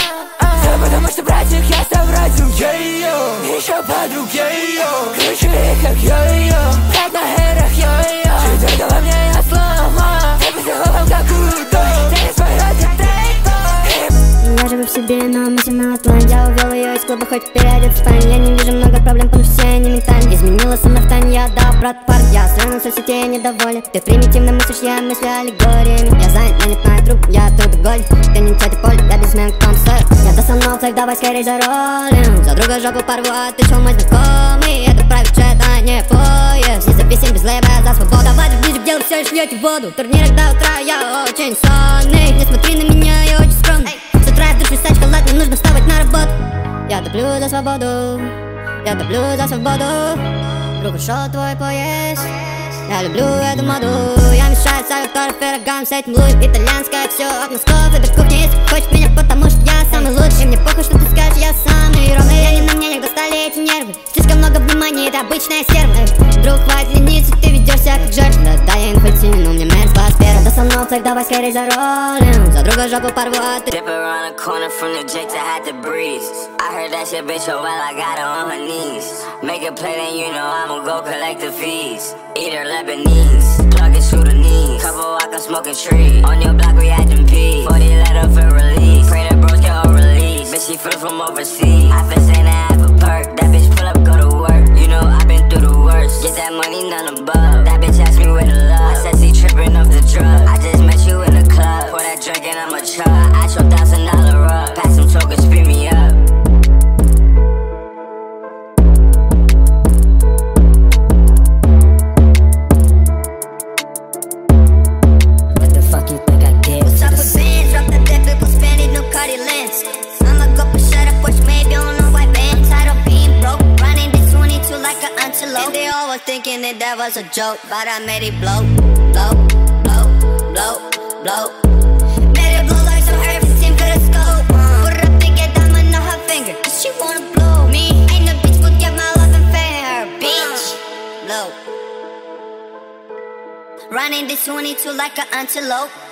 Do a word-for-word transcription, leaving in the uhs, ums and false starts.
Все потому что братик я совратил ее. Еще подруг ее. Ключи как йо-йо. Как на херах йо-йо. Чуть дала мне я сломал. Ты поцеловал как удой. Ты не свое ты. Я живу в себе, но мысли на план. Я увел ее из клуба, хоть переодеться в спальню. Я не вижу много проблем, потому что все они ментальны. Изменилась она в тань, я дал брат пар. Я свернул в соцсетей, недоволен. Ты примитивно мыслишь, я мыслю аллегориями. Я занят, я не знаю друг, я трудоголик. Ты не тетя Поль, я бизнесмен, комсер. Я достал так давай скорей заролим. За друга жопу порву, а ты чё мой знакомый? Это правит чат, а не поезд. Независим без лейба, за свободу. Давайте ближе к делу, все лишь льете воду. В турнирах до утра я очень сонный. Не смотри на меня, я очень скромный. С утра я в душу стать шоколад, мне нужно вставать на работу. Я топлю за свободу, я топлю за свободу. Друг, ушел твой поезд. Я люблю эту моду. Я мешаю салютор пирогам с этим луем. Итальянское все от носков и до кухни. Если хочешь меня, потому что я самый лучший. Мне похуй, что ты скажешь, я самый ровный. Я не на мнениях, достали эти нервы. Слишком много внимания, это обычная серва. Друг, хватит лениться, ты ведешься как жертва. Да, я инфальсивен, но мне мерзко с первого. Достал ноутсек, давай скорей заролим. За друга жопу порву, а ты. Dip around the corner from the Jake to had to breeze. I heard that shit bitch so well, I got her on her knees. Make a play, then you know I'ma go collect the fees. Eat her Lebanese, plug and shoot her knees. Couple walk, I'm smoking tree. On your block, we had them peas. forty letter for release. Pray the bros get all release. Bitch, she flew from overseas. I feel saying I have a perk. That bitch pull up, go to work. You know I've been through the worst. Get that money, none above. That bitch asked me where to love. I said she tripping off the drug. I just met you in the club. Pour that drink and I'm a chug. I your thousand dollar rug. Pass some choke and speed me up. Thinking that that was a joke, but I made it blow, blow, blow, blow, blow. Made it blow like some everything for the scope. Put her up to get diamond on her finger, cause she wanna blow me. Ain't no bitch would get my love and pay her, bitch. Blow. Running this twenty-two like an antelope.